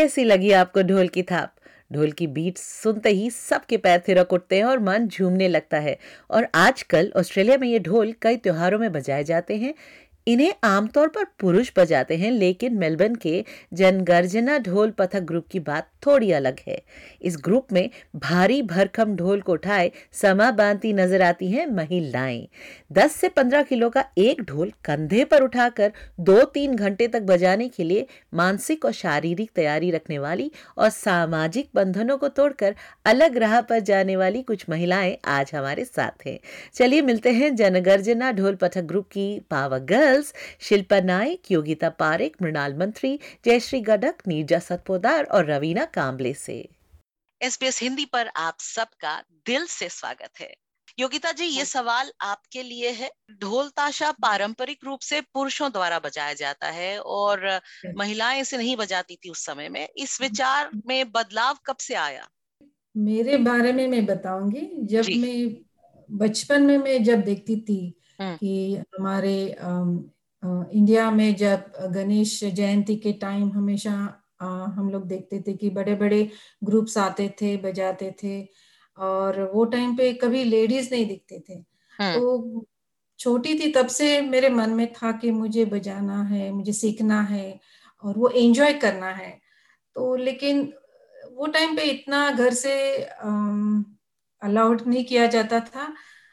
कैसी लगी आपको ढोल की थाप? ढोल की बीट सुनते ही सबके पैर थिरक उठते हैं और मन झूमने लगता है। और आजकल ऑस्ट्रेलिया में ये ढोल कई त्योहारों में बजाए जाते हैं। इन्हें आमतौर पर पुरुष बजाते हैं, लेकिन मेलबर्न के जनगर्जना ढोल पथक ग्रुप की बात थोड़ी अलग है। इस ग्रुप में भारी भरकम ढोल को उठाए समा बांधती नजर आती हैं महिलाएं। 10 से 15 किलो का एक ढोल कंधे पर उठाकर 2-3 घंटे तक बजाने के लिए मानसिक और शारीरिक तैयारी रखने वाली और सामाजिक बंधनों को तोड़कर अलग राह पर जाने वाली कुछ महिलाएं आज हमारे साथ हैं। चलिए मिलते हैं जनगर्जना ढोल पथक ग्रुप की पावर गर्ल्स शिल्पा नाइक, योगिता पारेख, मृणाल मंत्री, जयश्री गडक, नीरजा सतपोदार और रवीना कांबले से। SBS हिंदी पर आप सबका दिल से स्वागत है। योगिता जी, ये सवाल आपके लिए है। ढोल ताशा पारंपरिक रूप से पुरुषों द्वारा बजाया जाता है और महिलाएं इसे नहीं बजाती थी उस समय में। इस विचार में बदलाव कब से आया? मेरे बारे में मैं बताऊंगी। जब जी। मैं बचपन में मैं जब देखती थी कि हमारे इंडिया में जब गणेश जयंती के टाइम हमेशा हम लोग देखते थे कि बड़े बड़े ग्रुप्स आते थे, बजाते थे, और वो टाइम पे कभी लेडीज नहीं दिखते थे। तो छोटी थी तब से मेरे मन में था कि मुझे बजाना है, मुझे सीखना है और वो एंजॉय करना है। तो लेकिन वो टाइम पे इतना घर से अलाउड नहीं किया जाता था।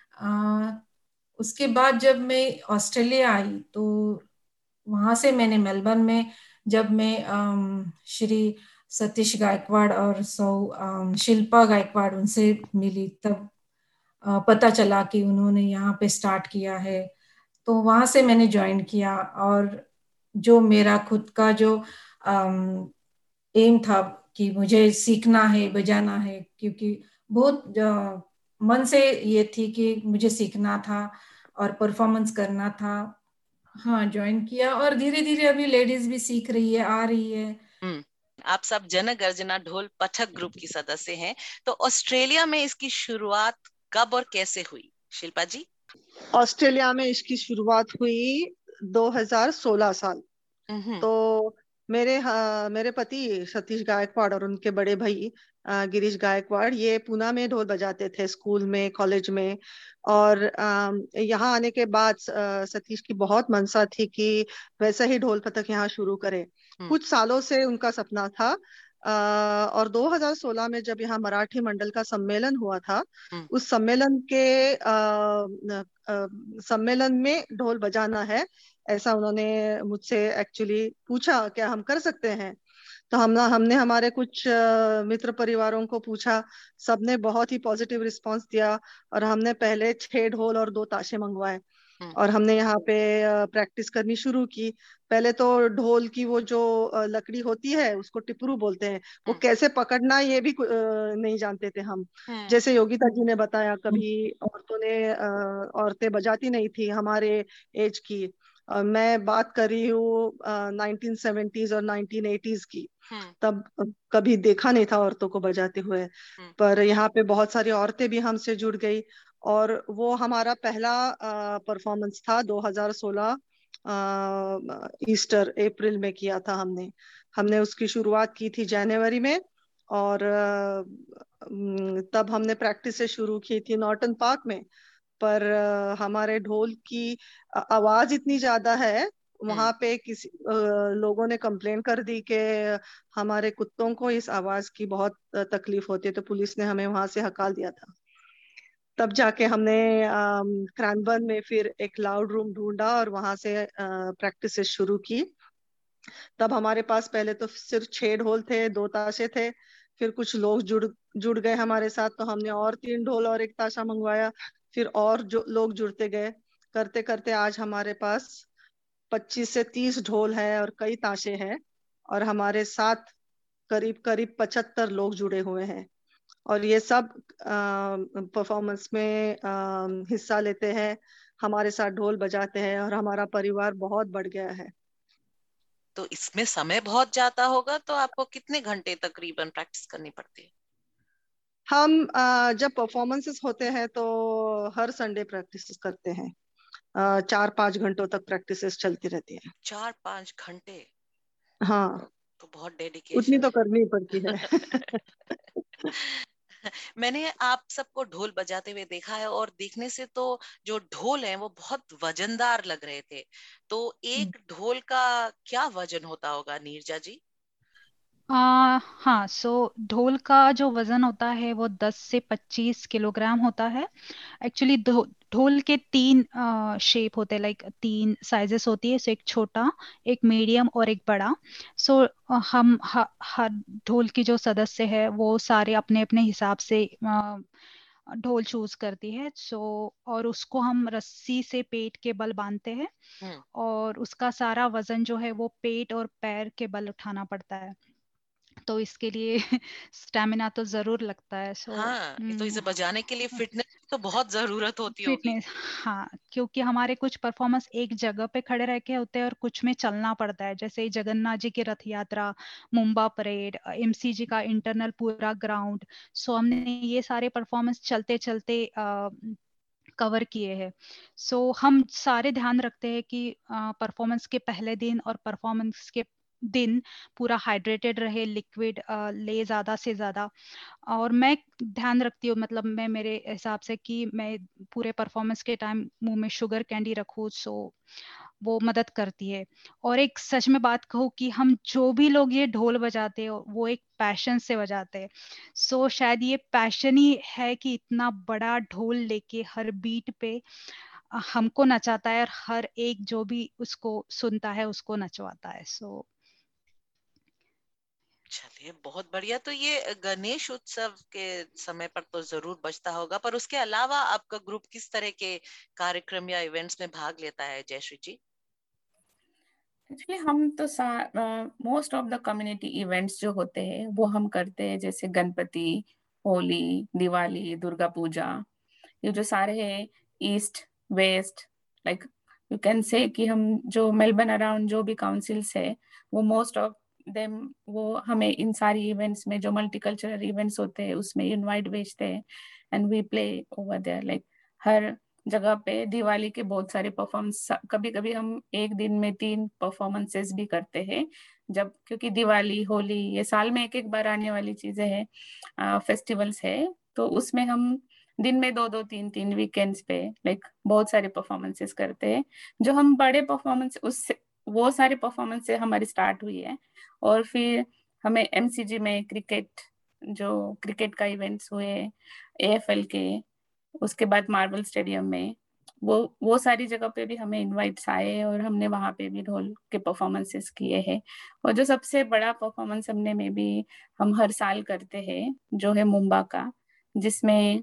उसके बाद जब मैं ऑस्ट्रेलिया आई तो वहां से मैंने मेलबर्न में, जब मैं श्री सतीश गायकवाड़ और शिल्पा गायकवाड़ उनसे मिली, तब पता चला कि उन्होंने यहाँ पे स्टार्ट किया है। तो वहां से मैंने ज्वाइन किया और जो मेरा खुद का जो एम था कि मुझे सीखना है, बजाना है, क्योंकि बहुत मन से ये थी कि मुझे सीखना था और परफॉर्मेंस करना था। हाँ, ज्वाइन किया और धीरे धीरे अभी लेडीज भी सीख रही है, आ रही है। आप सब जनगर्जना ढोल पथक ग्रुप की सदस्य हैं, तो ऑस्ट्रेलिया में इसकी शुरुआत कब और कैसे हुई? शिल्पा जी। ऑस्ट्रेलिया में इसकी शुरुआत हुई 2016 साल। तो मेरे पति सतीश गायकवाड़ और उनके बड़े भाई गिरीश गायकवाड़ ये पूना में ढोल बजाते थे, स्कूल में, कॉलेज में। और यहाँ आने के बाद सतीश की बहुत मनसा थी कि वैसा ही ढोल पथक यहाँ शुरू करे। कुछ सालों से उनका सपना था। और 2016 में जब यहाँ मराठी मंडल का सम्मेलन हुआ था, उस सम्मेलन में ढोल बजाना है, ऐसा उन्होंने मुझसे एक्चुअली पूछा, क्या हम कर सकते हैं? तो हमने हमारे कुछ मित्र परिवारों को पूछा, सबने बहुत ही पॉजिटिव रिस्पांस दिया और हमने पहले 6 ढोल और 2 ताशे मंगवाए और हमने यहाँ पे प्रैक्टिस करनी शुरू की। पहले तो ढोल की वो जो लकड़ी होती है उसको टिपरू बोलते हैं, वो कैसे पकड़ना ये भी नहीं जानते थे हम। जैसे योगिता जी ने बताया, कभी औरतें बजाती नहीं थी हमारे एज की। मैं बात कर रही हूँ 1970s और 1980s की। तब कभी देखा नहीं था औरतों को बजाते हुए, पर यहाँ पे बहुत सारी औरतें भी हमसे जुड़ गई और वो हमारा पहला परफॉर्मेंस था 2016 ईस्टर अप्रैल में किया था हमने उसकी शुरुआत की थी जनवरी में। और तब हमने प्रैक्टिस से शुरू की थी नॉर्टन पार्क में। पर हमारे ढोल की आवाज इतनी ज्यादा है, वहां पे किसी लोगों ने कंप्लेन कर दी कि हमारे कुत्तों को इस आवाज की बहुत तकलीफ होती है, तो पुलिस ने हमें वहां से हकाल दिया था। तब जाके हमने क्रैनबर्न में फिर एक लाउड रूम ढूंढा और वहां से प्रैक्टिस शुरू की। तब हमारे पास पहले तो सिर्फ 6 ढोल थे, 2 ताशे थे। फिर कुछ लोग जुड़ गए हमारे साथ, तो हमने और 3 ढोल और 1 ताशा मंगवाया। फिर और जो लोग जुड़ते गए, करते करते आज हमारे पास 25 से 30 ढोल है और कई ताशे हैं और हमारे साथ करीब करीब 75 लोग जुड़े हुए हैं और ये सब परफॉर्मेंस में हिस्सा लेते हैं, हमारे साथ ढोल बजाते हैं और हमारा परिवार बहुत बढ़ गया है। तो इसमें समय बहुत जाता होगा, तो आपको कितने घंटे तकरीबन प्रैक्टिस करनी पड़ती है? हम जब परफॉर्मेंसेस होते हैं तो हर संडे प्रैक्टिस करते हैं। 4-5 घंटों तक प्रैक्टिसेस चलती रहती है। 4-5 घंटे? हाँ। तो बहुत उतनी डेडिकेशन तो है। करनी पड़ती है। मैंने आप सबको ढोल बजाते हुए देखा है और देखने से तो जो ढोल है वो बहुत वजनदार लग रहे थे। तो एक ढोल का क्या वजन होता होगा नीरजा जी? हाँ, ढोल का जो वजन होता है वो 10 से 25 किलोग्राम होता है। एक्चुअली ढोल के तीन शेप होते हैं, लाइक तीन साइजेस होती है। एक छोटा, एक मीडियम और एक बड़ा। हम हर ढोल की जो सदस्य है वो सारे अपने अपने हिसाब से ढोल चूज करती है। और उसको हम रस्सी से पेट के बल बांधते हैं, हम्म। और उसका सारा वजन जो है वो पेट और पैर के बल उठाना पड़ता है। तो इसके लिए स्टेमिना तो जरूर लगता है। हाँ, ये तो इसे बजाने के लिए फिटनेस की तो बहुत जरूरत होती होगी। फिटनेस, हाँ, क्योंकि हमारे कुछ परफॉर्मेंस एक जगह पे खड़े रह के होते हैं और कुछ में चलना पड़ता है। जैसे जगन्नाथ जी की रथ यात्रा, मुंबा परेड, एमसीजी का इंटरनल पूरा ग्राउंड। हमने ये सारे परफॉर्मेंस चलते चलते कवर किए हैं। हम सारे ध्यान रखते हैं कि परफॉर्मेंस के पहले दिन और परफॉर्मेंस के दिन पूरा हाइड्रेटेड रहे, लिक्विड ले ज्यादा से ज्यादा। और मैं ध्यान रखती हूँ, मतलब मैं मेरे हिसाब से कि मैं पूरे परफॉर्मेंस के टाइम मुंह में शुगर कैंडी रखूँ, वो मदद करती है। और एक सच में बात कहूँ कि हम जो भी लोग ये ढोल बजाते हैं वो एक पैशन से बजाते हैं। शायद ये पैशन ही है कि इतना बड़ा ढोल लेके हर बीट पे हमको नचाता है, और हर एक जो भी उसको सुनता है उसको नचवाता है। चलिए, बहुत बढ़िया। तो ये गणेश उत्सव के समय पर तो जरूर बजता होगा, पर उसके अलावा आपका ग्रुप किस तरह के कार्यक्रम या इवेंट्स में भाग लेता है, जयश्री जी? एक्चुअली हम तो most of the community events जो होते हैं वो हम करते हैं, जैसे गणपति, होली, दिवाली, दुर्गा पूजा। ये जो सारे हैं east west, like you can say कि हम जो मेलबर्न अराउंड जो भी काउंसिल्स है वो मोस्ट ऑफ देम वो हमें इन सारी इवेंट्स में, जो मल्टीकल्चरल इवेंट्स होते हैं उसमें इनवाइट भेजते हैं and we play over there. Like हर जगह पे दिवाली के बहुत सारे परफॉर्मेंस, कभी कभी हम एक दिन में 3 परफॉर्मेंसेस भी करते हैं। जब क्योंकि दिवाली होली ये साल में एक एक बार आने वाली चीजें हैं, फेस्टिवल्स है, तो उसमें हम दिन में 2 2 3 3 वीकेंड्स पे लाइक बहुत सारे परफॉर्मेंसेस करते हैं। जो हम बड़े परफॉर्मेंस उससे वो सारे परफॉर्मेंस से हमारी स्टार्ट हुई है। और फिर हमें एमसीजी में क्रिकेट का इवेंट्स हुए, एएफएल के, उसके बाद मार्बल स्टेडियम में, वो सारी जगह पे भी हमें इनवाइट्स आए और हमने वहां पे भी ढोल के परफॉर्मेंसेस किए हैं। और जो सबसे बड़ा परफॉर्मेंस हमने में भी हम हर साल करते हैं जो है मुंबा का, जिसमें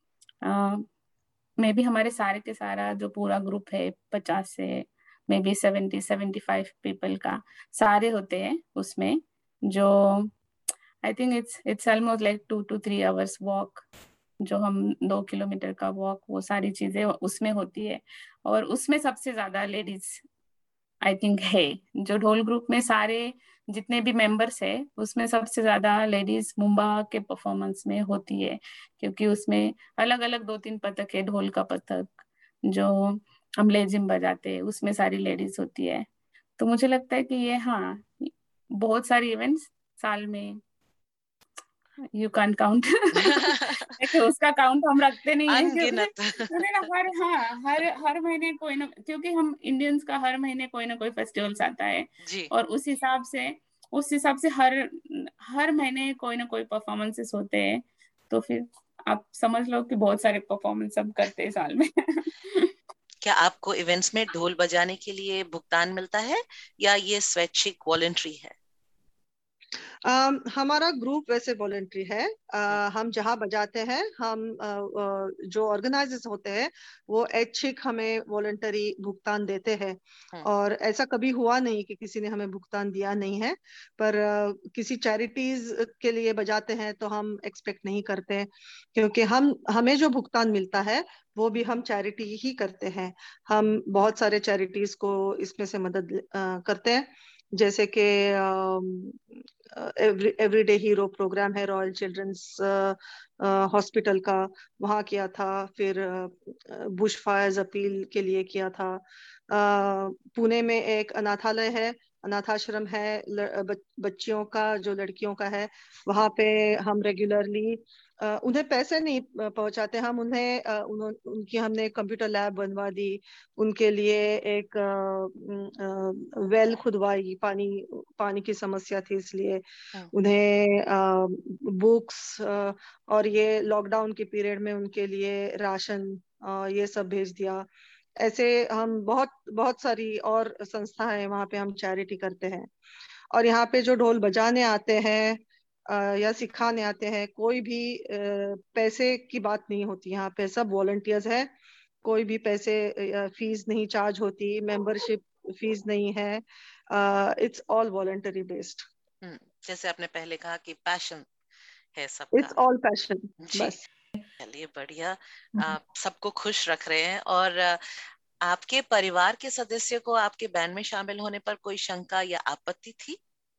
में भी हमारे सारे के सारा जो पूरा ग्रुप है 50 से मे बी 70 75 पीपल का सारे होते हैं उसमें। जो I think it's almost like 2 to 3 hours walk, जो हम 2 किलोमीटर का वॉक, वो सारी चीजें उसमें होती है। और उसमें सबसे ज्यादा लेडीज आई थिंक है, जो ढोल ग्रुप में सारे जितने भी मेंबर्स है उसमें सबसे ज्यादा लेडीज मुंबा के परफॉर्मेंस में होती है। क्योंकि उसमें अलग अलग 2 3 पथक है, ढोल का पथक जो हम लेजिम बजाते हैं उसमें सारी लेडीज होती है। तो मुझे लगता है कि ये, हाँ, बहुत सारी इवेंट्स साल में यू कैन काउंट। उसका काउंट हम रखते नहीं है, अनगिनत। क्योंकि ना हर महीने कोई ना, क्योंकि हम इंडियंस का हर महीने कोई ना कोई फेस्टिवल्स आता है। जी। और उस हिसाब से हर महीने कोई ना कोई परफॉर्मेंसेस होते हैं। तो फिर आप समझ लो कि बहुत सारे परफॉर्मेंस सब करते हैं साल में। क्या आपको इवेंट्स में ढोल बजाने के लिए भुगतान मिलता है या ये स्वैच्छिक वॉलंटरी है? हमारा ग्रुप वैसे वॉलेंट्री है। हम जहाँ बजाते हैं, हम जो ऑर्गेनाइजर्स होते हैं वो ऐच्छिक हमें वॉलंटरी भुगतान देते हैं। और ऐसा कभी हुआ नहीं कि किसी ने हमें भुगतान दिया नहीं है। पर किसी चैरिटीज के लिए बजाते हैं तो हम एक्सपेक्ट नहीं करते, क्योंकि हमें जो भुगतान मिलता है वो भी हम चैरिटी ही करते हैं। हम बहुत सारे चैरिटीज को इसमें से मदद करते हैं। जैसे कि एवरीडे हीरो प्रोग्राम है रॉयल चिल्ड्रंस हॉस्पिटल का, वहाँ किया था। फिर बुश फायर्स अपील के लिए किया था। पुणे में एक अनाथालय है अनाथाश्रम है बच्चियों का, जो लड़कियों का है, वहाँ पे हम रेगुलरली उन्हें पैसे नहीं पहुंचाते, हम उन्हें उनकी हमने कंप्यूटर लैब बनवा दी, उनके लिए एक वेल खुदवाई, पानी की समस्या थी, इसलिए उन्हें बुक्स और ये लॉकडाउन के पीरियड में उनके लिए राशन ये सब भेज दिया। ऐसे हम बहुत सारी और संस्थाएं हैं, वहाँ पे हम चैरिटी करते हैं। और यहाँ पे जो ढोल बजाने आते हैं या सिखाने आते हैं, कोई भी पैसे की बात नहीं होती, यहाँ पे सब वॉलंटियर्स है, कोई भी पैसे फीस नहीं चार्ज होती, मेंबरशिप फीस नहीं है, इट्स ऑल वॉलंटरी बेस्ड। जैसे आपने पहले कहा कि पैशन है सबका, इट्स ऑल पैशन। बस चलिए बढ़िया, आप सबको खुश रख रहे हैं। और आपके परिवार के सदस्य को आपके बैंड में शामिल होने पर कोई शंका या आपत्ति थी?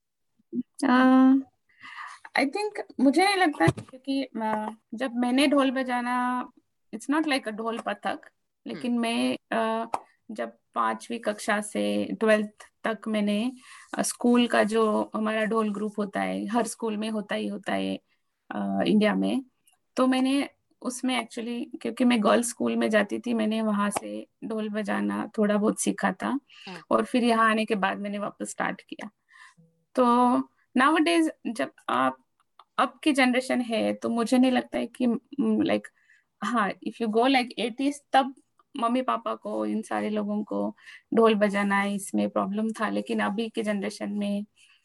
आई थिंक मुझे नहीं लगता, क्योंकि जब मैंने ढोल बजाना, इट्स नॉट लाइक अ ढोल पथक, लेकिन मैं जब 5वीं कक्षा से 12th तक मैंने स्कूल का जो हमारा ढोल ग्रुप होता है, हर स्कूल में होता ही होता है इंडिया में, तो मैंने उसमें एक्चुअली, क्योंकि मैं गर्ल्स स्कूल में जाती थी, मैंने वहां से ढोल बजाना थोड़ा बहुत सीखा था, और फिर यहाँ आने के बाद मैंने वापस स्टार्ट किया। तो नाउअडेज जब आप अब की जनरेशन है, तो मुझे नहीं लगता है कि लाइक, हाँ, if you go like 80s, तब मम्मी पापा को, इन सारे लोगों को ढोल बजाना है इसमें प्रॉब्लम था, लेकिन अभी के जनरेशन में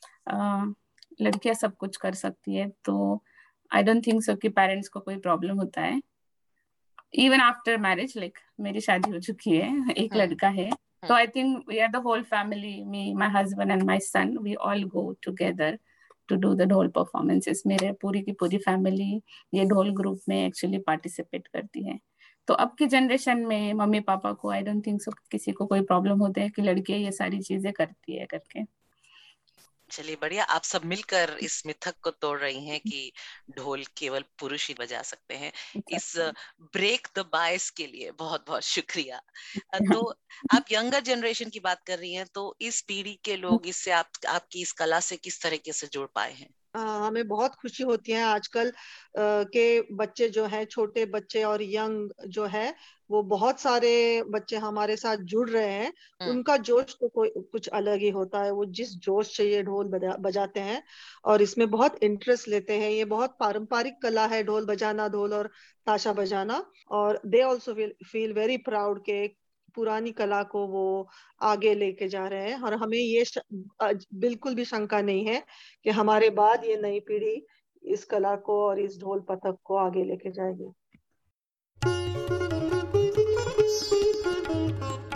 लड़कियां सब कुछ कर सकती है, तो आई डोंट थिंक सो कि पेरेंट्स को कोई प्रॉब्लम होता है। इवन आफ्टर मैरिज, लाइक मेरी शादी हो चुकी है, एक लड़का है, तो I think we are the whole family, me, my husband and my son, we all go together to do the dhol performances. मेरे पूरी की पूरी फैमिली ये ढोल ग्रुप में एक्चुअली पार्टिसिपेट करती है। तो अब की जनरेशन में मम्मी पापा को आई डोंट थिंक सो किसी को कोई प्रॉब्लम होता है कि लड़कियां ये सारी चीजें करती है करके। चलिए बढ़िया, आप सब मिलकर इस मिथक को तोड़ रही हैं कि ढोल केवल पुरुष ही बजा सकते हैं। इस ब्रेक द बायस के लिए बहुत बहुत शुक्रिया। तो आप यंगर जनरेशन की बात कर रही हैं, तो इस पीढ़ी के लोग इससे आपकी इस कला से किस तरीके से जुड़ पाए हैं? हमें बहुत खुशी होती है आजकल के बच्चे जो हैं, छोटे बच्चे और यंग जो है, वो बहुत सारे बच्चे हमारे साथ जुड़ रहे हैं। उनका जोश तो कोई कुछ अलग ही होता है, वो जिस जोश से ये ढोल बजाते हैं और इसमें बहुत इंटरेस्ट लेते हैं। ये बहुत पारंपरिक कला है, ढोल बजाना, ढोल और ताशा बजाना, और they also feel very proud के पुरानी कला को वो आगे लेके जा रहे हैं। और हमें ये बिल्कुल भी शंका नहीं है कि हमारे बाद ये नई पीढ़ी इस कला को और इस ढोल पथक को आगे लेके जाएगी।